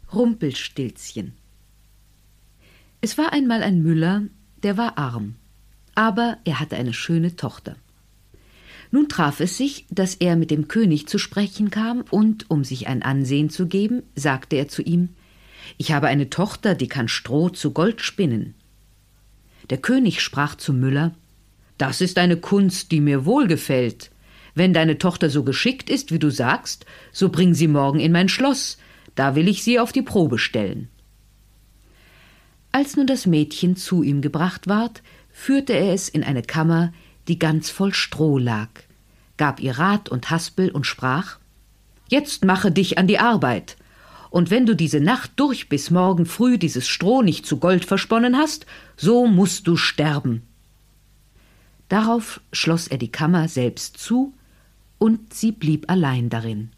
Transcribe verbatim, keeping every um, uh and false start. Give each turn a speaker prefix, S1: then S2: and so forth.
S1: Rumpelstilzchen. Es war einmal ein Müller, der war arm, aber er hatte eine schöne Tochter. Nun traf es sich, dass er mit dem König zu sprechen kam, und, um sich ein Ansehen zu geben, sagte er zu ihm: »Ich habe eine Tochter, die kann Stroh zu Gold spinnen.« Der König sprach zum Müller: »Das ist eine Kunst, die mir wohlgefällt. Wenn deine Tochter so geschickt ist, wie du sagst, so bring sie morgen in mein Schloss, da will ich sie auf die Probe stellen.« Als nun das Mädchen zu ihm gebracht ward, führte er es in eine Kammer, die ganz voll Stroh lag, gab ihr Rat und Haspel und sprach: »Jetzt mache dich an die Arbeit, und wenn du diese Nacht durch bis morgen früh dieses Stroh nicht zu Gold versponnen hast, so musst du sterben.« Darauf schloss er die Kammer selbst zu, und sie blieb allein darin.